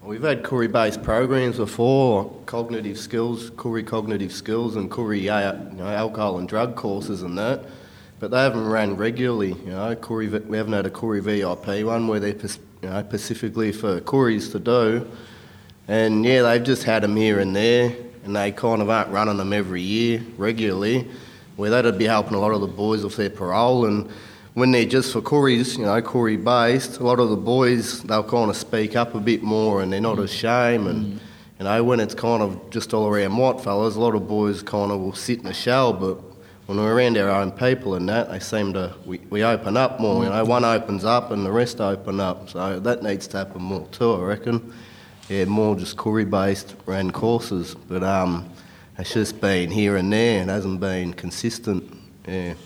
We've had Koori-based programs before, cognitive skills, Koori cognitive skills and Koori alcohol and drug courses and that, but they haven't ran regularly. Koori, we haven't had a Koori VIP one where they're specifically for Kooris to do. And yeah, they've just had them here and there, and they kind of aren't running them every year regularly, where that'd be helping a lot of the boys with their parole. And when they're just for Kooris, Koori based, a lot of the boys, they'll kind of speak up a bit more and they're not ashamed. And when it's kind of just all around white fellas, a lot of boys kind of will sit in a shell, but when we're around our own people and that, they seem to, we open up more. One opens up and the rest open up. So that needs to happen more too, I reckon. Yeah, more just Koori-based ran courses, but it's just been here and there and hasn't been consistent. Yeah.